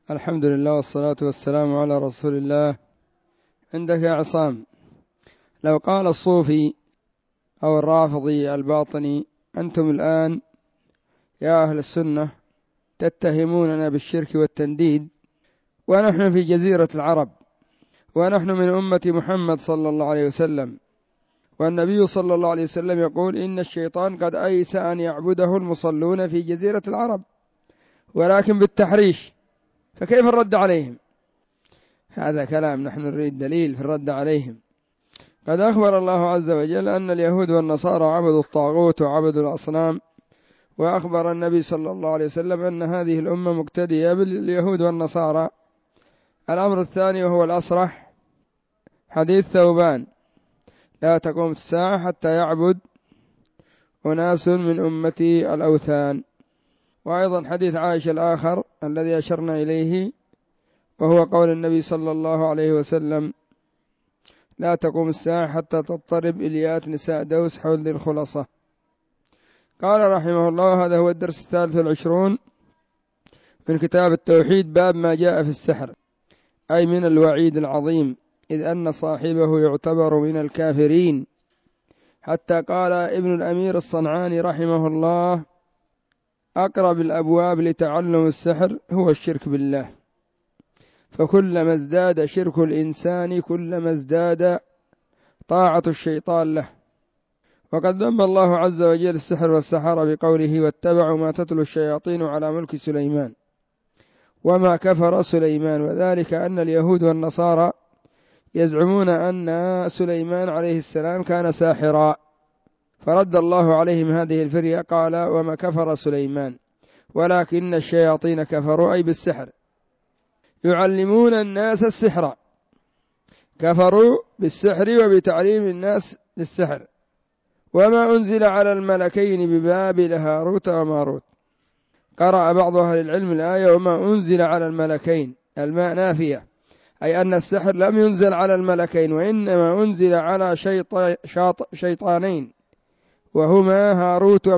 الحمد لله والصلاة والسلام على رسول الله. عندك يا عصام، لو قال الصوفي أو الرافضي الباطني: أنتم الآن يا أهل السنة تتهموننا بالشرك والتنديد، ونحن في جزيرة العرب، ونحن من أمة محمد صلى الله عليه وسلم، والنبي صلى الله عليه وسلم يقول: إن الشيطان قد أيس أن يعبده المصلون في جزيرة العرب ولكن بالتحريش، فكيف الرد عليهم؟ هذا كلام، نحن نريد دليل في الرد عليهم. قد أخبر الله عز وجل أن اليهود والنصارى عبدوا الطاغوت وعبدوا الأصنام، وأخبر النبي صلى الله عليه وسلم أن هذه الأمة مقتدية باليهود والنصارى. الأمر الثاني وهو الأصرح، حديث ثوبان: لا تقوم الساعة حتى يعبد أناس من أمتي الأوثان. وأيضا حديث عائشة الآخر الذي أشرنا إليه، وهو قول النبي صلى الله عليه وسلم: لا تقوم الساعة حتى تضطرب إليات نساء دوس حول ذي الخلاصة. قال رحمه الله: هذا هو الدرس 23 من كتاب التوحيد، باب ما جاء في السحر، أي من الوعيد العظيم، إذ أن صاحبه يعتبر من الكافرين. حتى قال ابن الأمير الصنعاني رحمه الله: أقرب الأبواب لتعلم السحر هو الشرك بالله، فكلما ازداد شرك الإنسان كلما ازداد طاعة الشيطان له. وقد ذم الله عز وجل السحر والسحرة بقوله: واتبعوا ما تتلو الشياطين على ملك سليمان وما كفر سليمان. وذلك أن اليهود والنصارى يزعمون أن سليمان عليه السلام كان ساحرا، فرد الله عليهم هذه الفرية، قال: وما كفر سليمان ولكن الشياطين كفروا، أي بالسحر، يعلمون الناس السحر، كفروا بالسحر وبتعليم الناس للسحر. وما أنزل على الملكين ببابل هاروت وماروت. قرأ بعض أهل العلم الآية: وما أنزل على الملكين، الماء نافية، أي أن السحر لم ينزل على الملكين، وإنما أنزل على شيطانين، وهما هاروت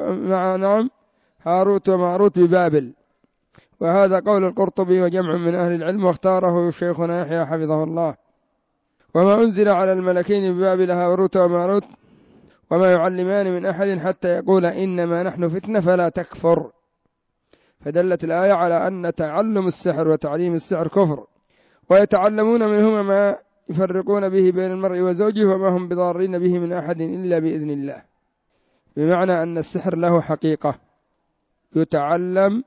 وماروت ببابل. وهذا قول القرطبي وجمع من أهل العلم، واختاره شيخنا يحيى حفظه الله. وما أنزل على الملكين ببابل هاروت وماروت وما يعلمان من أحد حتى يقول إنما نحن فتنة فلا تكفر. فدلت الآية على أن تعلم السحر وتعليم السحر كفر، ويتعلمون منهما ما يفرقون به بين المرء وزوجه، وما هم بضارين به من أحد إلا بإذن الله. بمعنى أن السحر له حقيقة، يتعلم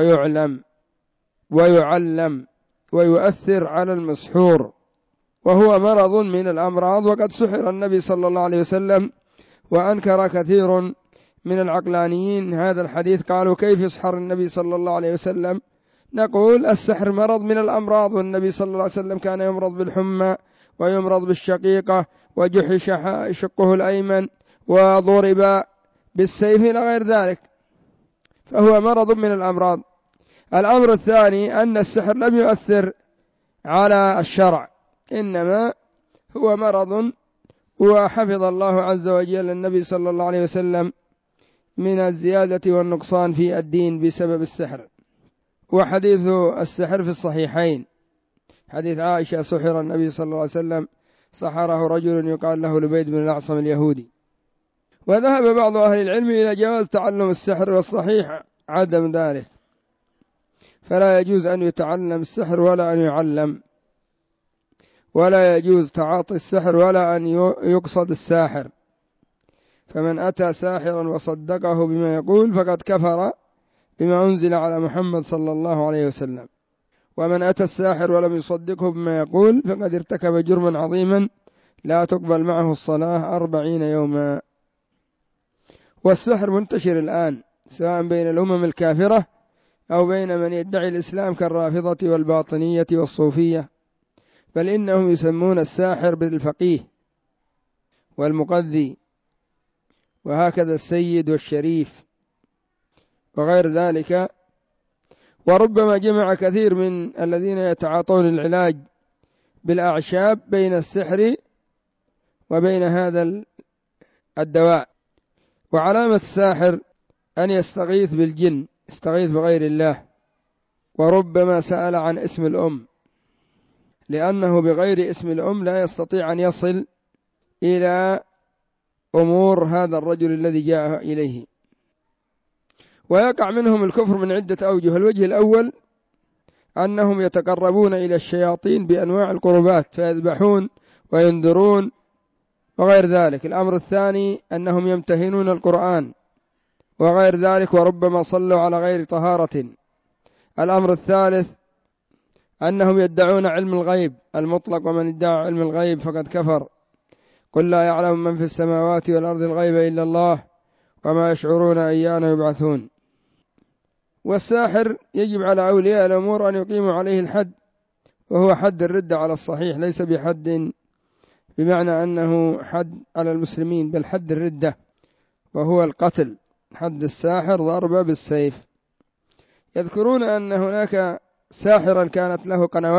ويعلم ويؤثر على المسحور، وهو مرض من الأمراض. وقد سحر النبي صلى الله عليه وسلم، وأنكر كثير من العقلانيين هذا الحديث، قالوا: كيف يسحر النبي صلى الله عليه وسلم؟ نقول: السحر مرض من الأمراض، والنبي صلى الله عليه وسلم كان يمرض بالحمى ويمرض بالشقيقة وجحش شقه الأيمن وضرب بالسيف إلى غير ذلك، فهو مرض من الأمراض. الأمر الثاني أن السحر لم يؤثر على الشرع، إنما هو مرض، وحفظ الله عز وجل النبي صلى الله عليه وسلم من الزيادة والنقصان في الدين بسبب السحر. وحديث السحر في الصحيحين، حديث عائشة: سحر النبي صلى الله عليه وسلم، سحره رجل يقال له لبيد بن الأعصم اليهودي. وذهب بعض أهل العلم إلى جواز تعلم السحر، والصحيح عدم ذلك، فلا يجوز أن يتعلم السحر ولا أن يعلم، ولا يجوز تعاطي السحر ولا أن يقصد الساحر. فمن أتى ساحرا وصدقه بما يقول فقد كفر بما أنزل على محمد صلى الله عليه وسلم. ومن أتى الساحر ولم يصدقه بما يقول فقد ارتكب جرما عظيما لا تقبل معه الصلاة 40 يوما. والسحر منتشر الآن، سواء بين الأمم الكافرة أو بين من يدعي الإسلام كالرافضة والباطنية والصوفية، بل إنهم يسمون الساحر بالفقيه والمقذي، وهكذا السيد والشريف وغير ذلك. وربما جمع كثير من الذين يتعاطون العلاج بالأعشاب بين السحر وبين هذا الدواء. وعلامة الساحر أن يستغيث بالجن، يستغيث بغير الله، وربما سأل عن اسم الأم، لأنه بغير اسم الأم لا يستطيع أن يصل إلى أمور هذا الرجل الذي جاء إليه. ويقع منهم الكفر من عدة أوجه. الوجه الأول أنهم يتقربون إلى الشياطين بأنواع القربات فيذبحون وينذرون وغير ذلك. الأمر الثاني أنهم يمتهنون القرآن وغير ذلك، وربما صلوا على غير طهارة. الأمر الثالث أنهم يدعون علم الغيب المطلق، ومن ادعى علم الغيب فقد كفر. قل لا يعلم من في السماوات والأرض الغيب إلا الله وما يشعرون أيان يبعثون. والساحر يجب على أولياء الأمور أن يقيموا عليه الحد، وهو حد الردة على الصحيح، ليس بحد بمعنى أنه حد على المسلمين، بل حد الردة وهو القتل. حد الساحر ضربة بالسيف. يذكرون أن هناك ساحرا كانت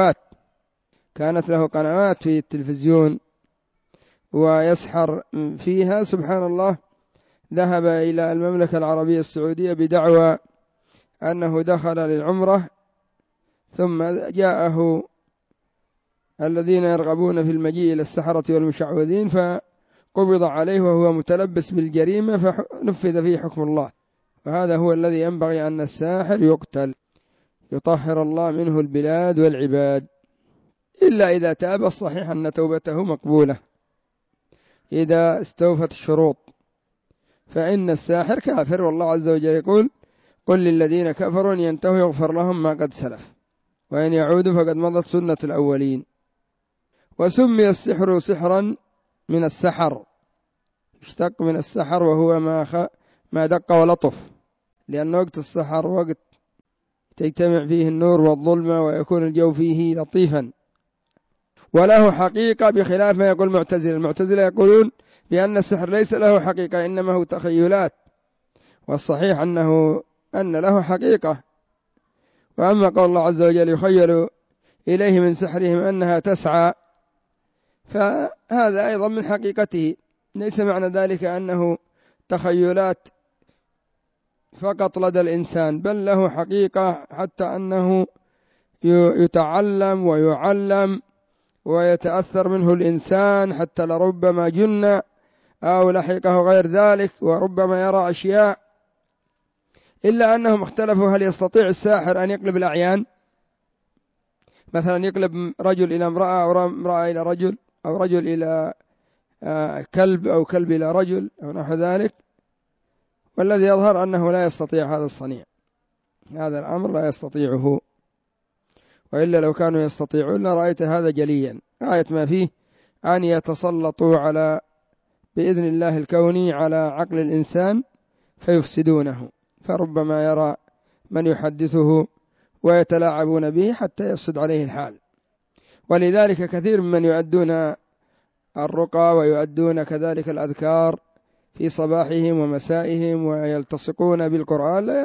له قنوات في التلفزيون ويسحر فيها، سبحان الله، ذهب إلى المملكة العربية السعودية بدعوى أنه دخل للعمرة، ثم جاءه الذين يرغبون في المجيء إلى السحرة والمشعوذين فقبض عليه وهو متلبس بالجريمة، فنفذ فيه حكم الله. وهذا هو الذي ينبغي، أن الساحر يقتل، يطهر الله منه البلاد والعباد، إلا إذا تاب. الصحيح أن توبته مقبولة إذا استوفت الشروط، فإن الساحر كافر، والله عز وجل يقول: قل للذين كفروا إن ينتهوا يغفر لهم ما قد سلف وإن يعودوا فقد مضت سنة الأولين. وسمي السحر سحرا من السحر، اشتق من السحر، وهو ما دق ولطف، لأن وقت السحر وقت تجتمع فيه النور والظلمة ويكون الجو فيه لطيفا. وله حقيقة بخلاف ما يقول المعتزلة يقولون بأن السحر ليس له حقيقة إنما هو تخيلات، والصحيح أن له حقيقة. وأما قول الله عز وجل: يخيل إليه من سحرهم أنها تسعى، فهذا أيضا من حقيقته، ليس معنى ذلك أنه تخيلات فقط لدى الإنسان، بل له حقيقة، حتى أنه يتعلم ويعلم ويتأثر منه الإنسان، حتى لربما جن أو لحقه غير ذلك، وربما يرى أشياء. إلا أنهم اختلفوا: هل يستطيع الساحر أن يقلب الأعيان؟ مثلا يقلب رجل إلى امرأة، أو امرأة إلى رجل، أو رجل إلى كلب، أو كلب إلى رجل، أو نحو ذلك. والذي يظهر أنه لا يستطيع هذا الصنيع، هذا الأمر لا يستطيعه، وإلا لو كانوا يستطيعون لرأيت هذا جليا. غاية ما فيه أن يتسلطوا بإذن الله الكوني على عقل الإنسان فيفسدونه، فربما يرى من يحدثه ويتلاعبون به حتى يفسد عليه الحال. ولذلك كثير من يؤدون الرقى ويؤدون كذلك الأذكار في صباحهم ومسائهم ويلتصقون بالقرآن لا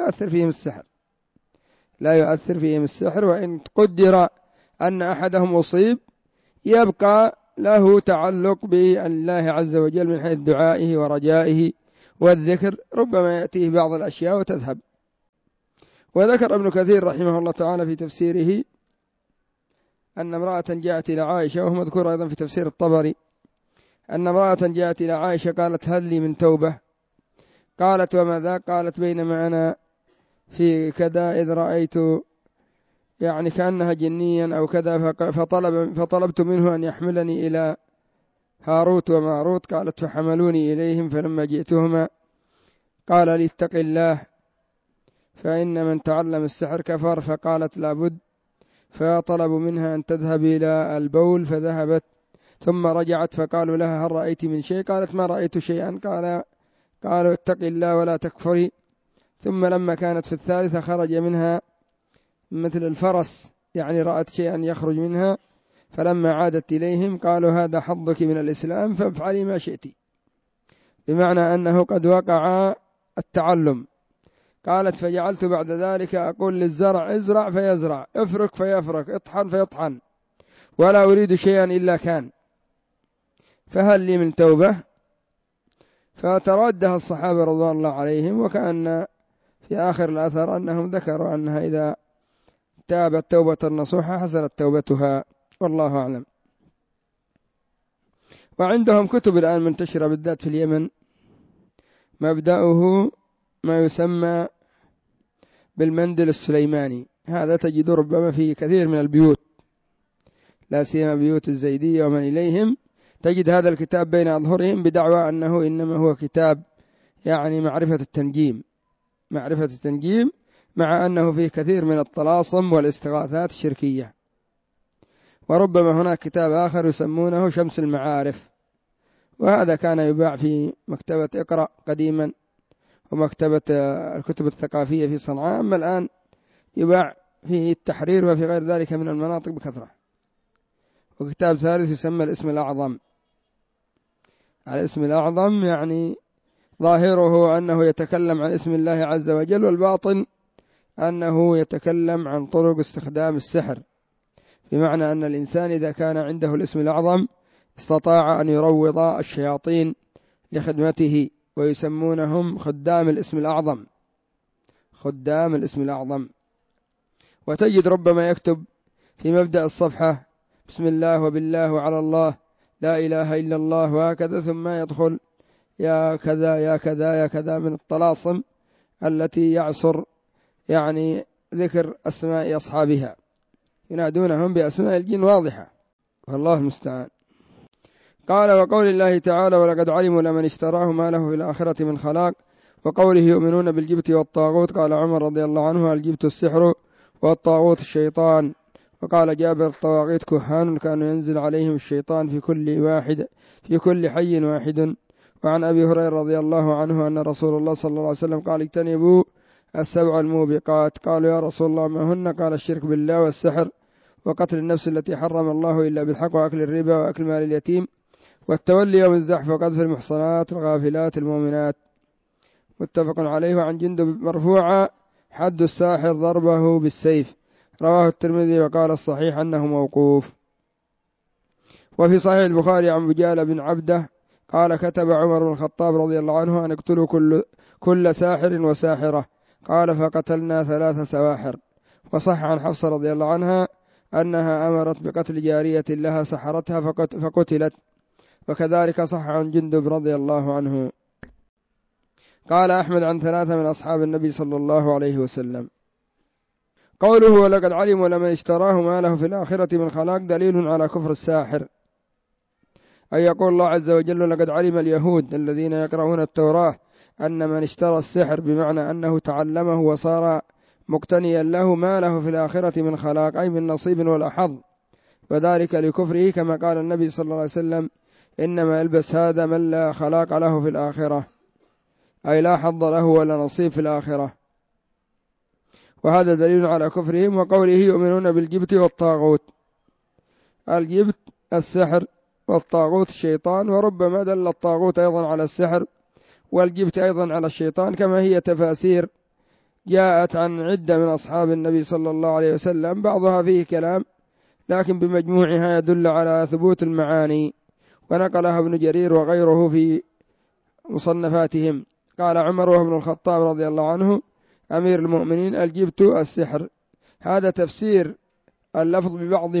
يؤثر فيهم السحر، وإن قدر أن أحدهم أصيب يبقى له تعلق بالله عز وجل من حيث دعائه ورجائه والذكر، ربما يأتيه بعض الأشياء وتذهب. وذكر ابن كثير رحمه الله تعالى في تفسيره أن امرأة جاءت إلى عائشة، وهو مذكور أيضا في تفسير الطبري، أن امرأة جاءت إلى عائشة قالت: هل لي من توبة؟ قالت: وماذا؟ قالت: بينما أنا في كذا إذ رأيت يعني كأنها جنيا أو كذا، فطلبت منه أن يحملني إلى هاروت وماروت. قالت: فحملوني إليهم، فلما جئتهما قال لي: اتق الله فإن من تعلم السحر كفر. فقالت: لابد. فطلبوا منها أن تذهب إلى البول، فذهبت، ثم رجعت فقالوا لها: هل رأيت من شيء؟ قالت: ما رأيت شيئا. قالوا: اتق الله ولا تكفري. ثم لما كانت في الثالثة خرج منها مثل الفرس، يعني رأت شيئا يخرج منها، فلما عادت إليهم قالوا: هذا حظك من الإسلام فافعلي ما شئت، بمعنى أنه قد وقع التعلم. قالت: فجعلت بعد ذلك أقول للزرع: ازرع فيزرع، افرك فيفرك، اطحن فيطحن، ولا أريد شيئا إلا كان، فهل لي من توبة؟ فتردها الصحابة رضوان الله عليهم. وكأن في آخر الأثر أنهم ذكروا أنها إذا تابت توبة نصوحة حسنت توبتها، والله أعلم. وعندهم كتب الآن منتشرة بالذات في اليمن، مبدأه ما يسمى بالمندل السليماني، هذا تجد ربما في كثير من البيوت، لا سيما بيوت الزيدية ومن إليهم، تجد هذا الكتاب بين أظهرهم بدعوى أنه إنما هو كتاب يعني معرفة التنجيم، مع أنه فيه كثير من الطلاسم والاستغاثات الشركية. وربما هناك كتاب آخر يسمونه شمس المعارف، وهذا كان يباع في مكتبة اقرأ قديما ومكتبة الكتب الثقافية في صنعاء، أما الآن يباع في التحرير وفي غير ذلك من المناطق بكثرة. وكتاب ثالث يسمى الاسم الأعظم. الاسم الأعظم يعني ظاهره أنه يتكلم عن اسم الله عز وجل، والباطن أنه يتكلم عن طرق استخدام السحر، بمعنى أن الإنسان إذا كان عنده الاسم الأعظم استطاع أن يروض الشياطين لخدمته، ويسمونهم خدام الاسم الأعظم. وتجد ربما يكتب في مبدأ الصفحة بسم الله وبالله وعلى الله لا إله إلا الله وهكذا، ثم يدخل يا كذا يا كذا يا كذا من الطلاسم التي يعصر يعني ذكر أسماء أصحابها، ينادونهم بأسماء الجن واضحة، والله المستعان. قال وقول الله تعالى ولقد علموا لمن اشتراه ما له في الآخرة من خلاق، وقوله يؤمنون بالجبت والطاغوت. قال عمر رضي الله عنه الجبت السحر والطاغوت الشيطان. وقال جابر الطواغيت كهان كانوا ينزل عليهم الشيطان في كل حي واحد. وعن أبي هريرة رضي الله عنه أن رسول الله صلى الله عليه وسلم قال اجتنبوا السبع الموبقات. قالوا يا رسول الله ما هن؟ قال الشرك بالله والسحر وقتل النفس التي حرم الله إلا بالحق وأكل الربا وأكل مال اليتيم والتولي يوم الزحف وقذف المحصنات الغافلات المؤمنات، متفق عليه. وعن جندب مرفوعا حد الساحر ضربه بالسيف، رواه الترمذي وقال الصحيح أنه موقوف. وفي صحيح البخاري عن بجال بن عبده قال كتب عمر بن الخطاب رضي الله عنه أن اقتلوا كل ساحر وساحرة، قال فقتلنا 3 سواحر. وصح عن حفصة رضي الله عنها أنها أمرت بقتل جارية لها سحرتها فقتلت، وكذلك صح عن جندب رضي الله عنه. قال أحمد عن 3 من أصحاب النبي صلى الله عليه وسلم. قوله ولقد علموا لمن اشتراه ما له في الآخرة من خلاق دليل على كفر الساحر، أي يقول الله عز وجل لقد علم اليهود الذين يقرؤون التوراة أن من اشترى السحر، بمعنى أنه تعلمه وصار مقتنيا له، ما له في الآخرة من خلاق أي من نصيب ولا حظ، وذلك لكفره، كما قال النبي صلى الله عليه وسلم إنما يلبس هذا من لا خلاق له في الآخرة، أي لا حظ له ولا نصيب في الآخرة، وهذا دليل على كفرهم. وقوله يؤمنون بالجبت والطاغوت، الجبت السحر والطاغوت الشيطان، وربما دل الطاغوت أيضا على السحر والجبت أيضا على الشيطان، كما هي تفاسير جاءت عن عدة من أصحاب النبي صلى الله عليه وسلم، بعضها فيه كلام لكن بمجموعها يدل على ثبوت المعاني، ونقلها ابن جرير وغيره في مصنفاتهم. قال عمر وابن الخطاب رضي الله عنه أمير المؤمنين الجبت السحر، هذا تفسير اللفظ ببعض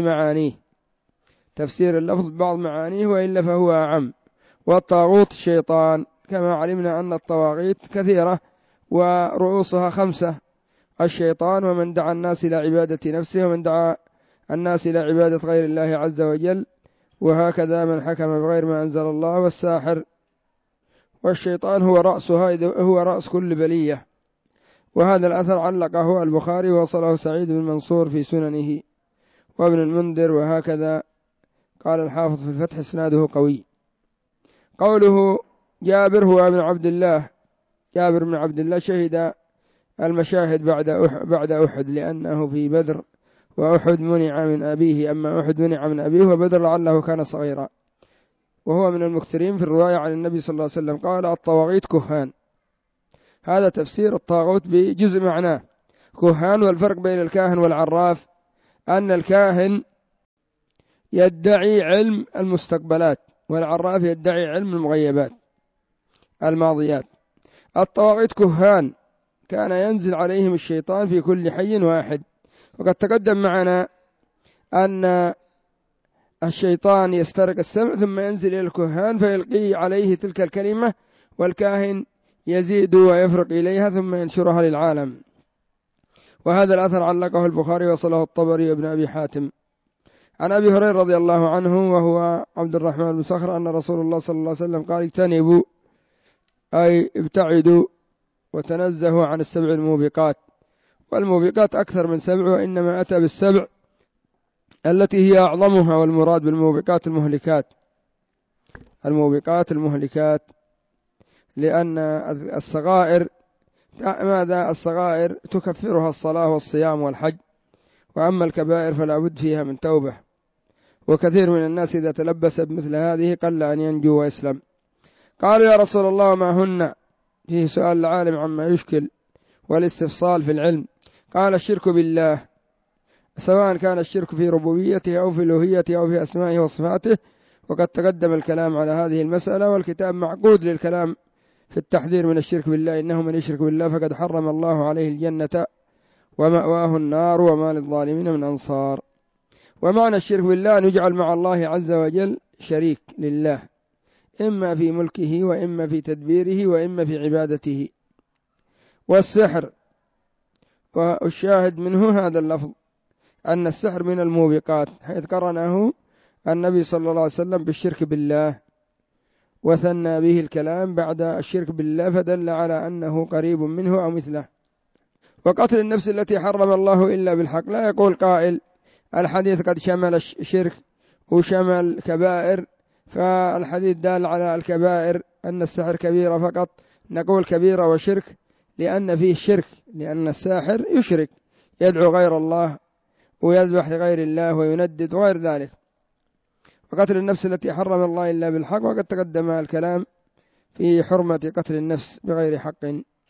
معانيه، وإلا فهو أعم. والطاغوت الشيطان، كما علمنا أن الطواغيت كثيرة ورؤوسها 5: الشيطان ومن دعا الناس إلى عبادة نفسه ومن دعا الناس إلى عبادة غير الله عز وجل، وهكذا من حكم بغير ما أنزل الله، والساحر. والشيطان هو رأس كل بلية. وهذا الأثر علقه البخاري ووصله سعيد بن منصور في سننه وابن المنذر، وهكذا قال الحافظ في الفتح اسناده قوي. قوله جابر هو ابن عبد الله، جابر بن عبد الله شهد المشاهد بعد أحد، لأنه في بدر وأحد منع من أبيه، أما أحد منع من أبيه وبدر لعله كان صغيرا. وهو من المكثرين في الرواية عن النبي صلى الله عليه وسلم قال الطواغيت كهان، هذا تفسير الطاغوت بجزء معناه كهان. والفرق بين الكاهن والعراف أن الكاهن يدعي علم المستقبلات، والعراف يدعي علم المغيبات الماضيات. الطواغيت كهان كان ينزل عليهم الشيطان في كل حي واحد، وقد تقدم معنا أن الشيطان يسترق السمع ثم ينزل إلى الكهان فيلقي عليه تلك الكلمة، والكاهن يزيد ويفرق إليها ثم ينشرها للعالم. وهذا الأثر علقه البخاري وصله الطبري وابن أبي حاتم عن أبي هريرة رضي الله عنه وهو عبد الرحمن بن صخر أن رسول الله صلى الله عليه وسلم قال: اجتنبوا أي ابتعدوا وتنزهوا عن السبع الموبقات، والموبقات أكثر من سبع، وإنما أتى بالسبع التي هي أعظمها، والمراد بالموبقات المهلكات، لأن الصغائر الصغائر تكفرها الصلاة والصيام والحج، وأما الكبائر فلا بد فيها من توبة، وكثير من الناس إذا تلبس بمثل هذه قل أن ينجو ويسلم. قالوا: يا رسول الله ما هن؟ فيه سؤال العالم عما يشكل والاستفصال في العلم. قال: الشرك بالله، سواء كان الشرك في ربوبيته أو في ألوهيته أو في أسمائه وصفاته، وقد تقدم الكلام على هذه المسألة، والكتاب معقود للكلام في التحذير من الشرك بالله. إنه من يشرك بالله فقد حرم الله عليه الجنة ومأواه النار وما للظالمين من أنصار. ومعنى الشرك بالله أن يجعل مع الله عز وجل شريك لله، إما في ملكه وإما في تدبيره وإما في عبادته. والسحر، والشاهد منه هذا اللفظ أن السحر من الموبقات، حيث قرنه النبي صلى الله عليه وسلم بالشرك بالله، وثنى به الكلام بعد الشرك بالله، فدل على أنه قريب منه أو مثله. وقتل النفس التي حرم الله إلا بالحق، لا يقول قائل الحديث قد شمل الشرك وشمل كبائر، فالحديث دال على الكبائر أن السحر كبيرة فقط، نقول كبيرة وشرك لأن فيه شرك، لأن الساحر يشرك، يدعو غير الله ويذبح لغير الله ويندد وغير ذلك. وقتل النفس التي حرم الله إلا بالحق، وقد تقدم الكلام في حرمة قتل النفس بغير حق.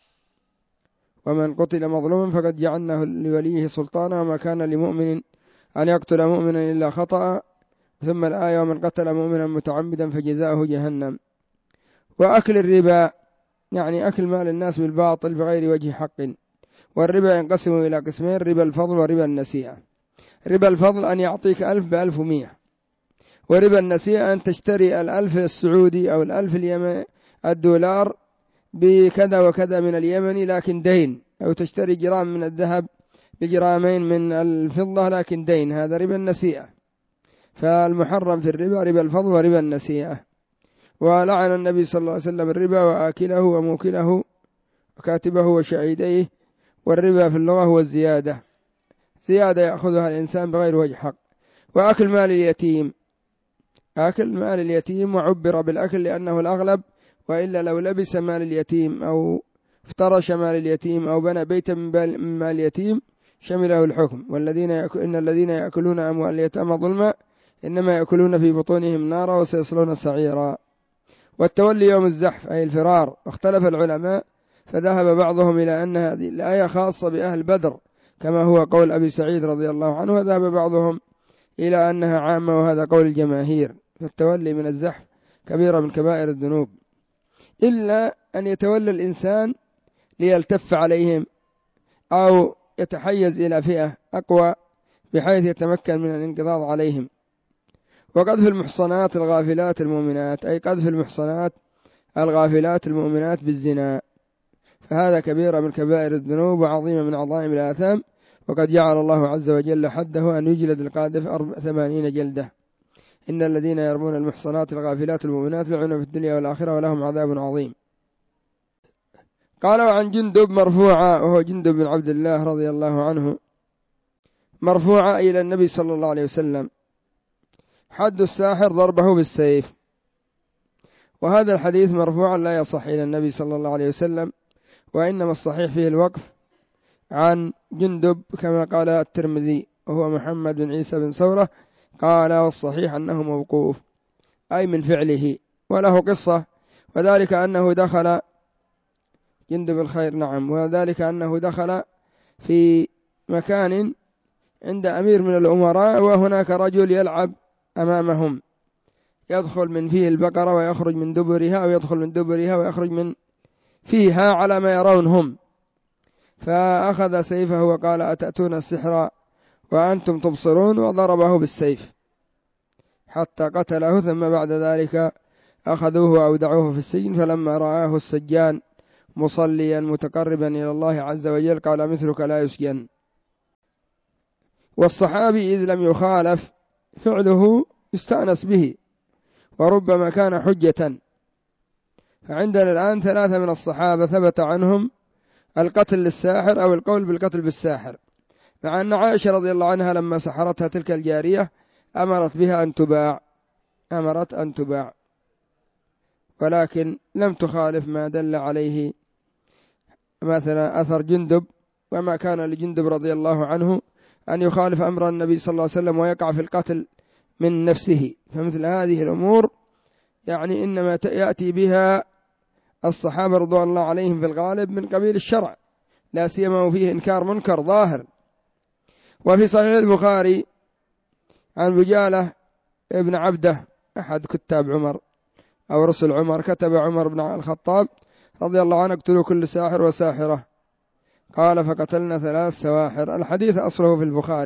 ومن قتل مظلوما فقد جعلناه لوليه سلطانا، وما كان لمؤمن أن يقتل مؤمنا إلا خطأ. ثم الآية: ومن قتل مؤمنا متعمدا فجزاؤه جهنم. وأكل الربا يعني أكل مال الناس بالباطل بغير وجه حق. والربا ينقسم إلى قسمين: ربا الفضل وربا النسيئة. ربا الفضل أن يعطيك 1000 ب1100، وربا النسيئة أن تشتري 1000 السعودي أو 1000 الدولار بكذا وكذا من اليمني لكن دين، أو تشتري جرام من الذهب بجرامين من الفضة لكن دين، هذا ربا النسيئة. فالمحرم في الربا ربا الفضل وربا النسيئة. ولعن النبي صلى الله عليه وسلم الربا وآكله وموكله وكاتبه وشهيديه. والربا في اللغة هو الزيادة، زيادة يأخذها الإنسان بغير وجه حق. وأكل مال اليتيم، أكل مال اليتيم، وعبر بالأكل لأنه الأغلب، وإلا لو لبس مال اليتيم أو افترش مال اليتيم أو بنى بيتا من مال اليتيم شمله الحكم. إن الذين يأكلون أموال اليتامى ظلما إنما يأكلون في بطونهم نارا وسيصلون سعيرا. والتولي يوم الزحف أي الفرار. واختلف العلماء، فذهب بعضهم إلى أن هذه الآية خاصة بأهل بدر كما هو قول أبي سعيد رضي الله عنه، وذهب بعضهم إلى أنها عامة، وهذا قول الجماهير. فالتولي من الزحف كبيرة من كبائر الذنوب، إلا أن يتولى الإنسان ليلتف عليهم أو يتحيز إلى فئة أقوى بحيث يتمكن من الانقضاض عليهم. وقذف المحصنات الغافلات المؤمنات أي قذف المحصنات الغافلات المؤمنات بالزنا، فهذا كبيرة من كبائر الذنوب وعظيمة من عظائم الآثام. وقد جعل الله عز وجل حده أن يجلد القاذف 80 جلدة. إن الذين يرمون المحصنات الغافلات المؤمنات لعنوا في الدنيا والآخرة ولهم عذاب عظيم. قالوا عن جندب مرفوعة، وهو جندب بن عبد الله رضي الله عنه، مرفوعة إلى النبي صلى الله عليه وسلم: حد الساحر ضربه بالسيف. وهذا الحديث مرفوعا لا يصح إلى النبي صلى الله عليه وسلم، وإنما الصحيح فيه الوقف عن جندب كما قال الترمذي، وهو محمد بن عيسى بن ثورة قال: والصحيح أنه موقوف أي من فعله. وله قصة، وذلك أنه دخل جندب الخير، نعم، وذلك أنه دخل في مكان عند أمير من الأمراء، وهناك رجل يلعب أمامهم، يدخل من فيه البقرة ويخرج من دبرها، أو يدخل من دبرها ويخرج من فيها على ما يرون هم. فأخذ سيفه وقال: أتأتون السحر وأنتم تبصرون، وضربه بالسيف حتى قتله، ثم بعد ذلك أخذوه وأودعوه في السجن، فلما رآه السجان مصليا متقربا إلى الله عز وجل قال مثلك لا يسجن. والصحابي إذ لم يخالف فعله يستأنس به وربما كان حجة. فعندنا الآن 3 من الصحابة ثبت عنهم القتل للساحر أو القول بالقتل بالساحر، مع أن عائشة رضي الله عنها لما سحرتها تلك الجارية أمرت بها أن تباع، ولكن لم تخالف ما دل عليه مثلا أثر جندب، وما كان لجندب رضي الله عنه أن يخالف أمر النبي صلى الله عليه وسلم ويقع في القتل من نفسه. فمثل هذه الأمور يعني إنما يأتي بها الصحابة رضوان الله عليهم في الغالب من قبيل الشرع، لا سيما وفيه إنكار منكر ظاهر. وفي صحيح البخاري عن بجالة ابن عبده أحد كتاب عمر أو رسل عمر، كتب عمر بن الخطاب رضي الله عنه اقتلوا كل ساحر وساحرة، قال فقتلنا 3 سواحر. الحديث أصله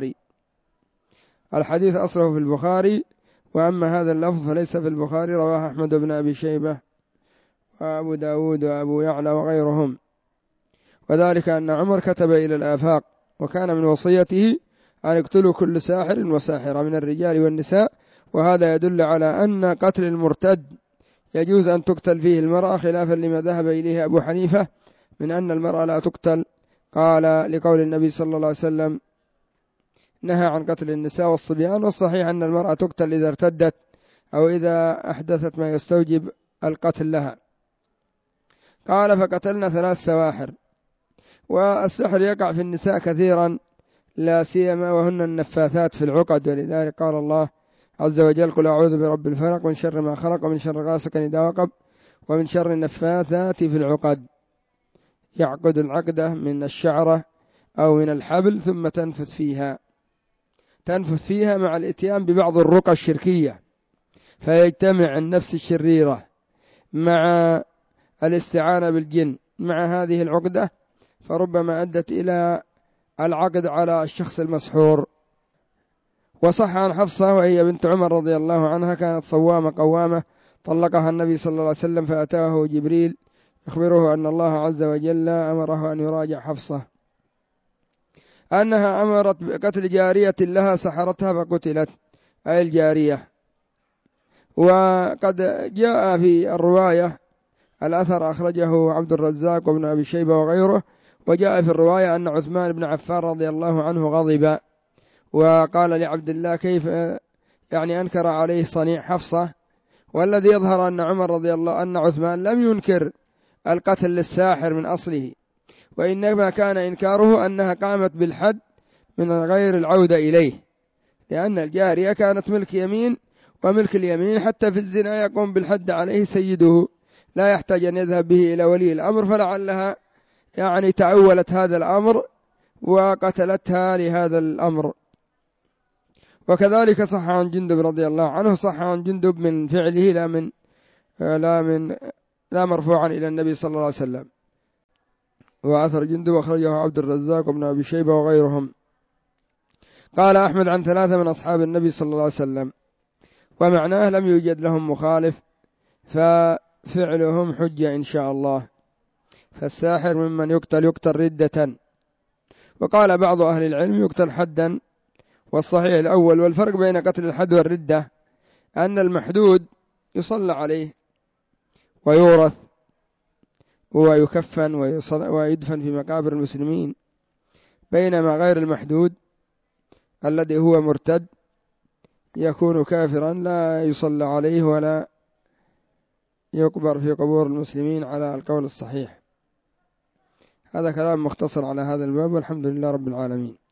في البخاري، وأما هذا اللفظ فليس في البخاري، رواه أحمد بن أبي شيبة وأبو داود وأبو يعلى وغيرهم. وذلك أن عمر كتب إلى الآفاق، وكان من وصيته أن يقتلوا كل ساحر وساحرة من الرجال والنساء، وهذا يدل على أن قتل المرتد يجوز أن تقتل فيه المرأة، خلافا لما ذهب إليه أبو حنيفة من أن المرأة لا تقتل، قال لقول النبي صلى الله عليه وسلم نهى عن قتل النساء والصبيان، والصحيح أن المرأة تقتل إذا ارتدت أو إذا أحدثت ما يستوجب القتل لها. قال فقتلنا 3 سواحر. والسحر يقع في النساء كثيرا، لا سيما وهن النفاثات في العقد، ولذلك قال الله عز وجل قل أعوذ برب الفلق من شر ما خلق ومن شر غاسق إذا وقب ومن شر النفاثات في العقد. يعقد العقدة من الشعرة أو من الحبل ثم تنفث فيها مع الاتيان ببعض الرقى الشركية، فيجتمع النفس الشريرة مع الاستعانة بالجن مع هذه العقدة، فربما أدت إلى العقد على الشخص المسحور. وصح عن حفصة وهي بنت عمر رضي الله عنها كانت صوامة قوامة، طلقها النبي صلى الله عليه وسلم فأتاه جبريل يخبره أن الله عز وجل أمره أن يراجع حفصة، أنها أمرت بقتل جارية لها سحرتها فقتلت، أي الجارية. وقد جاء في الرواية الأثر أخرجه عبد الرزاق وابن أبي شيبة وغيره، وجاء في الرواية أن عثمان بن عفان رضي الله عنه غضب وقال لعبد الله كيف يعني أنكر عليه صنيع حفصة، والذي يظهر أن عمر رضي الله أن عثمان لم ينكر القتل للساحر من أصله، وإنما كان إنكاره أنها قامت بالحد من غير العودة إليه، لأن الجارية كانت ملك يمين، وملك اليمين حتى في الزنا يقوم بالحد عليه سيده، لا يحتاج أن يذهب به إلى ولي الأمر، فلعلها يعني تأولت هذا الأمر وقتلتها لهذا الأمر. وكذلك صح عن جندب رضي الله عنه، صح عن جندب من فعله لا مرفوعا إلى النبي صلى الله عليه وسلم. وأثر جندب أخرجه عبد الرزاق وابن أبي شيبة وغيرهم. قال أحمد عن 3 من أصحاب النبي صلى الله عليه وسلم، ومعناه لم يوجد لهم مخالف ففعلهم حجة إن شاء الله. فالساحر ممن يقتل ردة، وقال بعض أهل العلم يقتل حدا، والصحيح الأول. والفرق بين قتل الحد والردة أن المحدود يصلى عليه ويورث ويكفن ويدفن في مقابر المسلمين، بينما غير المحدود الذي هو مرتد يكون كافرا لا يصلى عليه ولا يقبر في قبور المسلمين على القول الصحيح. هذا كلام مختصر على هذا الباب، والحمد لله رب العالمين.